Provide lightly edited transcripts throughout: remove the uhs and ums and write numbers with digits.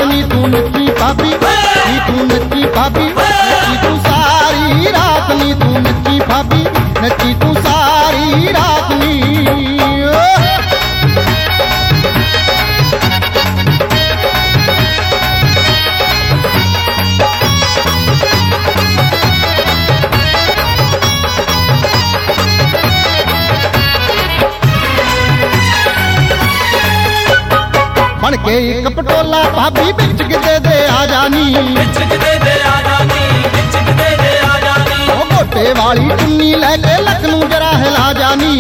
रात नी तू नची भाभी नी तू नची भाभी नची तू सारी रात नी तू नची भाभी नची तू सारी रात नी बन के एक पटोला भाभी बिच किते दे आ जानी ओ मोटे वाली चुन्नी लेके लखनऊ जरा हिला जानी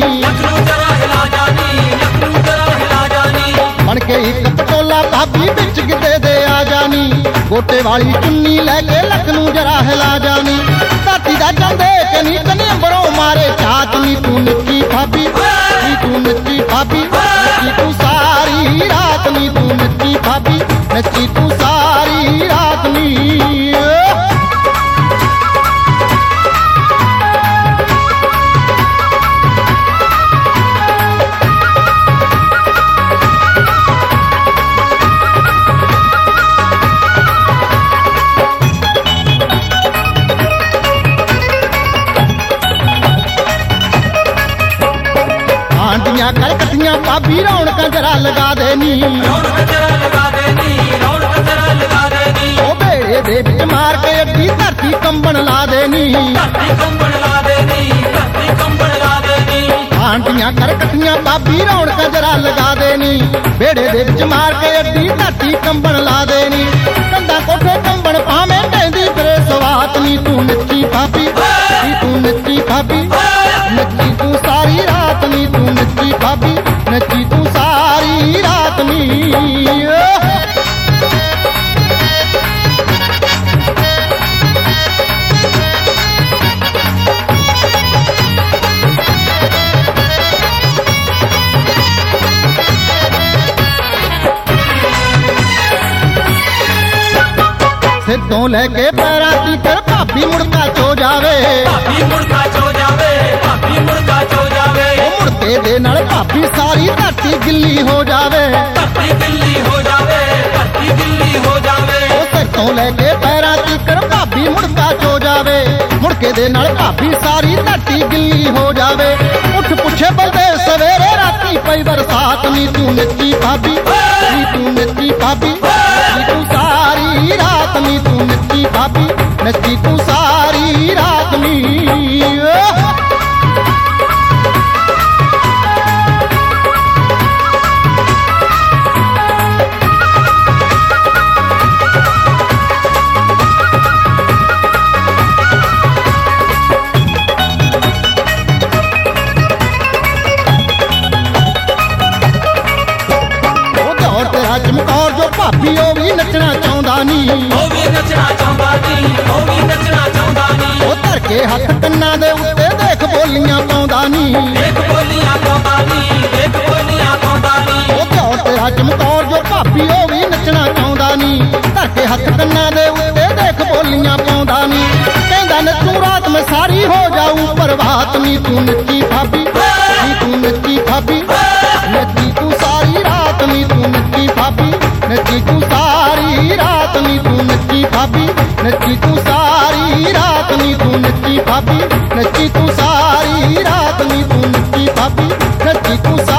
बन के एक पटोला भाभी बिच किते दे आ जानी गोटे वाली चुन्नी लेके लखनऊ जरा हिला जानी दाती दा चंदे कनी कनी अंबरों मारे चात नी तू नची भाभी नी तू नची भाभी नची तू सारी रात नी तू नची भाभी नची तू सारी रात नी आंटियां कर कटियां भाभी रौनक जरा लगा देनी ओ बेड़े दे विच मार के अड्डी धरती कंबन ला देनी आंटियां कर कटियां भाभी रौनक जरा लगा देनी बेड़े दे विच मार के अड्डी धरती कंबन ला देनी कंधा कोठे कंबन पावे कहंदी फिरे सवात नी तू नची भाभी नी तू नची भाभी नची तू सारी रात नी तू नची भाभी नची तू सारी रात नी सिद्धों लेके पैरा तीकर भाभी मुड़का चो जावे मुड़के दे नाल भाभी सारी धरती गिल्ली हो जावे सिद्धों लेके पैरा तीकर भाभी मुड़का चो जावे मुड़के दे नाल भाभी सारी धरती गिल्ली हो जावे उठ पुछे बलदे सवेरे राती पई बरसात नी तू नची भाभी नी तू नची भाभी नी तू सारी रात नी तू नची भाभी नची तू सारी रात नी चमकौर जो भाभी ओ भी नचना चाहुंदा नी ओ धर के हथ कन्ना दे उत्ते देख बोलियां पाउंदा नी ओ तेरा चमकौर जो भाभी ओ भी नचना चाहुंदा नी धर के हथ कन्ना दे उत्ते देख बोलियां पाउंदा नी कहंदा नचू रात में सारी हो जाऊं प्रभात नी तू नची भाभी नी तू नची भाभी नची तू सारी रात नी तू नची भाभी नची तू सारी रात नी तू नची भाभी नची तू सारी रात नी तू नची भाभी नची तू सारी रात नी तू नची भाभी नची तू